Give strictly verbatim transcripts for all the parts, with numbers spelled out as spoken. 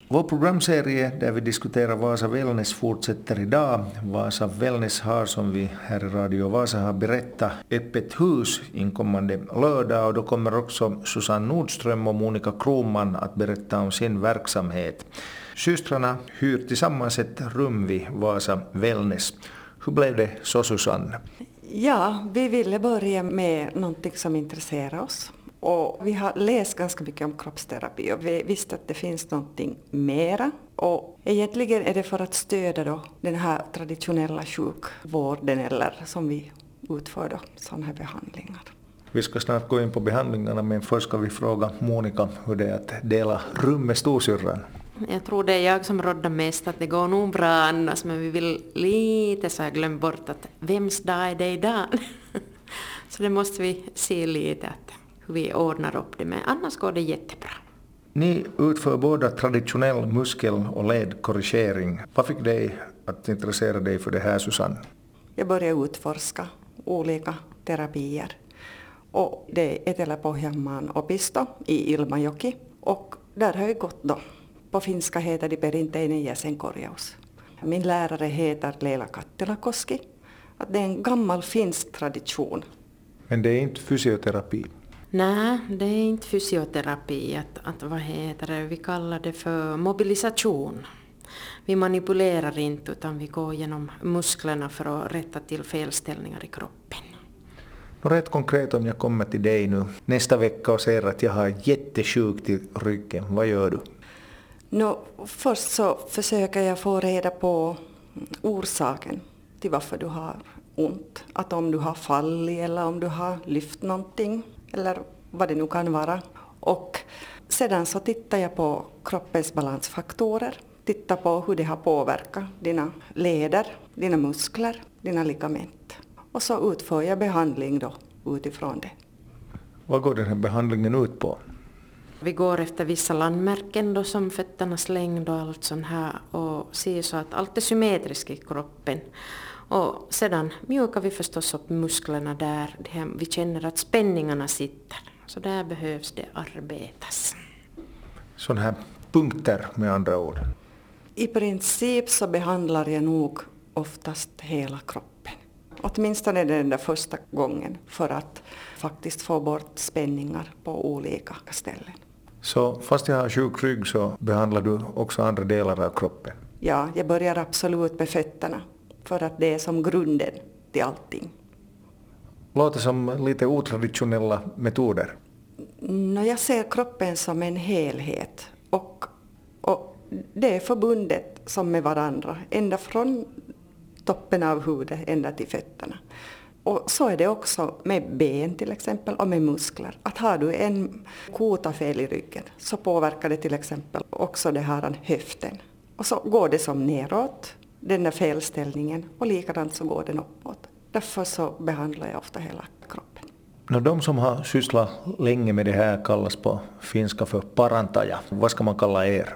Vår programserie där vi diskuterar Vasa Wellness fortsätter idag. Vasa Wellness har, som vi här i Radio Vasa har berättat, öppet hus inkommande lördag, och då kommer också Susanne Nordström och Monica Kroman att berätta om sin verksamhet. Systrarna hyr tillsammans ett rum vid Vasa Wellness. Hur blev det så, Susanne? Ja, vi ville börja med någonting som intresserar oss. Och vi har läst ganska mycket om kroppsterapi och vi visste att det finns någonting mera. Och egentligen är det för att stödja då den här traditionella sjukvården eller som vi utför då, sådana här behandlingar. Vi ska snart gå in på behandlingarna, men först ska vi fråga Monica hur det är att dela rum med storsyrran. Jag tror det är jag som råddar mest att det går nog bra annars, men vi vill lite så här glömma bort att vems dag är det idag? Så det måste vi se lite att hur vi ordnar upp det, men annars går det jättebra. Ni utför båda traditionell muskel- och ledkorrigering. Vad fick dig att intressera dig för det här, Susanne? Jag började utforska olika terapier. Och det är Etelä-Pohjanmaan opisto i Ilmajoki. Och där har jag gått då. På finska heter det perinteinen jäsenkorjaus. Min lärare heter Leila Kattilakoski. Att det är en gammal finsk tradition. Men det är inte fysioterapi? Nej, det är inte fysioterapi. Att, att, vad heter det? Vi kallar det för mobilisation. Vi manipulerar inte utan vi går genom musklerna för att rätta till felställningar i kroppen. Och rätt konkret, om jag kommer till dig nu nästa vecka och säger att jag har jättesjukt i ryggen, vad gör du? Nå, först så försöker jag få reda på orsaken till varför du har ont. Att om du har fallit eller om du har lyft någonting eller vad det nu kan vara. Och sedan så tittar jag på kroppens balansfaktorer. Tittar på hur det har påverkat dina leder, dina muskler, dina ligament. Och så utför jag behandling då utifrån det. Vad går den här behandlingen ut på? Vi går efter vissa landmärken då, som fötternas längd och allt sånt här, och ser så att allt är symmetriskt i kroppen. Och sedan mjukar vi förstås upp musklerna där det här, vi känner att spänningarna sitter. Så där behövs det arbetas. Sådana här punkter med andra ord? I princip så behandlar jag nog oftast hela kroppen. Åtminstone den där första gången för att faktiskt få bort spänningar på olika ställen. Så fast jag har sjuk rygg så behandlar du också andra delar av kroppen? Ja, jag börjar absolut med fötterna för att det är som grunden till allting. Låter som lite otraditionella metoder. No, jag ser kroppen som en helhet och, och det är förbundet som med varandra ända från toppen av huvudet ända till fötterna. Och så är det också med ben till exempel och med muskler. Att har du en kotafel i ryggen så påverkar det till exempel också det här höften. Och så går det som neråt, den där felställningen, och likadant så går den uppåt. Därför så behandlar jag ofta hela kroppen. No, de som har sysslat länge med det här kallas på finska för parantaja. Vad ska man kalla er?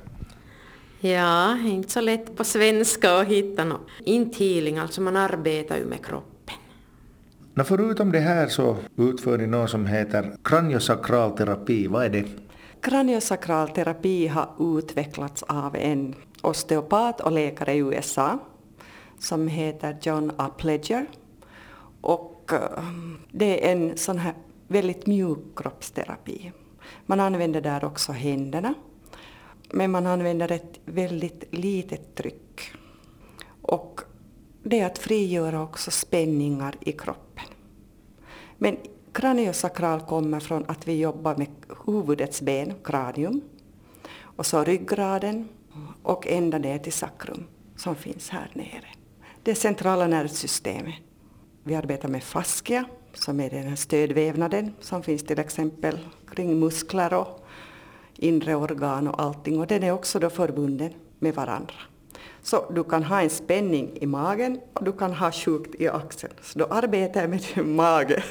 Ja, inte så lätt på svenska att hitta något. Inte healing, alltså man arbetar ju med kroppen. No, förutom det här så utför ni något som heter kraniosakralterapi. Vad är det? Kraniosakralterapi har utvecklats av en osteopat och läkare i U S A som heter John Upledger. Och det är en sån här väldigt mjuk kroppsterapi. Man använder där också händerna. Men man använder ett väldigt litet tryck. Och det är att frigöra också spänningar i kroppen. Men kraniosakral kommer från att vi jobbar med huvudets ben, kranium. Och så ryggraden och ända ner till sakrum som finns här nere. Det är centrala nervsystemet. Vi arbetar med fascia som är den här stödvävnaden som finns till exempel kring muskler och inre organ och allting. Och den är också då förbunden med varandra. Så du kan ha en spänning i magen och du kan ha sjukt i axeln. Så då arbetar jag med din mage.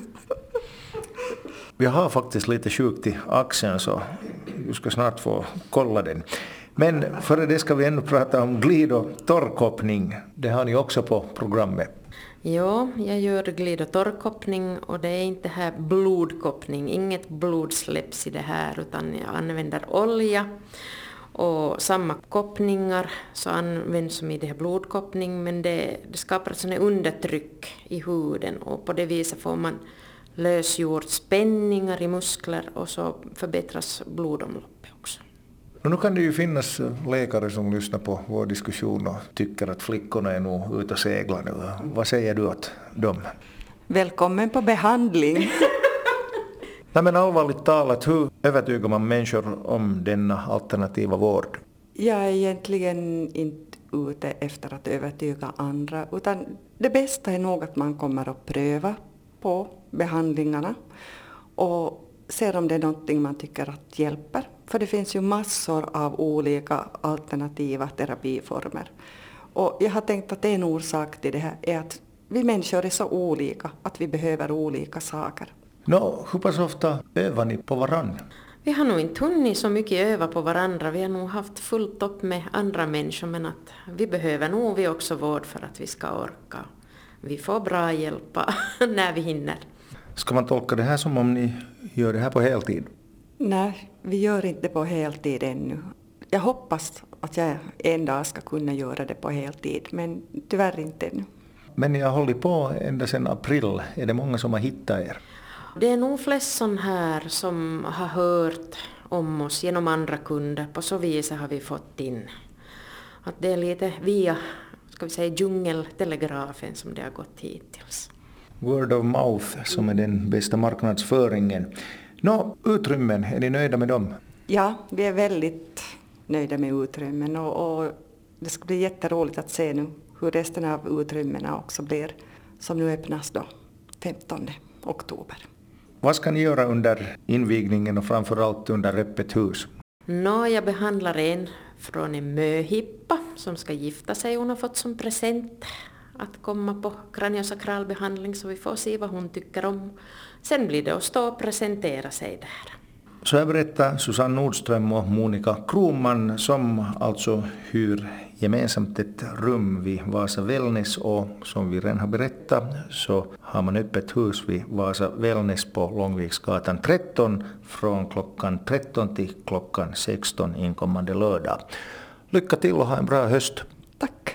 Jag har faktiskt lite sjukt i axeln så du ska snart få kolla den. Men före det ska vi ännu prata om glid- och torrkoppning. Det har ni också på programmet. Ja, jag gör glid- och torrkoppning och det är inte här blodkoppning. Inget blod släpps i det här utan jag använder olja. Och samma koppningar så används som i det här blodkoppning, men det, det skapar ett sådant undertryck i huden och på det viset får man lösgjort spänningar i muskler och så förbättras blodomloppet också. Och nu kan det ju finnas läkare som lyssnar på vår diskussion och tycker att flickorna är nog ute och seglar nu. Vad säger du åt dem? Välkommen på behandling. Nej, men allvarligt talat, hur övertygar man människor om denna alternativa vård? Jag är egentligen inte ute efter att övertyga andra, utan det bästa är nog att man kommer att pröva på behandlingarna och ser om det är någonting man tycker att hjälper. För det finns ju massor av olika alternativa terapiformer. Och jag har tänkt att en orsak till det här är att vi människor är så olika, att vi behöver olika saker. Nå, hur pass ofta övar ni på varann? Vi har nog inte hunnit så mycket öva på varandra. Vi har nog haft fullt upp med andra människor, men att vi behöver nog vi också vård för att vi ska orka. Vi får bra hjälpa när vi hinner. Ska man tolka det här som om ni gör det här på heltid? Nej, vi gör inte på heltid ännu. Jag hoppas att jag en dag ska kunna göra det på heltid, men tyvärr inte ännu. Men ni har hållit på ända sedan april. Är det många som har hittat er? Det är nog flest sån här som har hört om oss genom andra kunder. På så vis har vi fått in. Att det är lite via, ska vi säga, djungeltelegrafen som det har gått hittills. Word of mouth som är den bästa marknadsföringen. Nå, utrymmen, är ni nöjda med dem? Ja, vi är väldigt nöjda med utrymmen och, och det ska bli jätteroligt att se nu hur resten av utrymmena också blir, som nu öppnas då femtonde oktober. Vad ska ni göra under invigningen och framförallt under öppet hus? Nå, jag behandlar en från en möhippa som ska gifta sig. Hon har fått som present att komma på kraniosakralbehandling, så vi får se vad hon tycker om. Sen blir det att stå och presentera sig där. Så jag berättar Susanne Nordström och Monica Kronman som alltså hyr gemensamt ett rum vid Vasa Wellness, och som vi redan har berättat så har man öppet hus vid Vasa Wellness på Långviksgatan tretton från klockan tretton till klockan sexton inkommande lördag. Lycka till och ha en bra höst. Tack!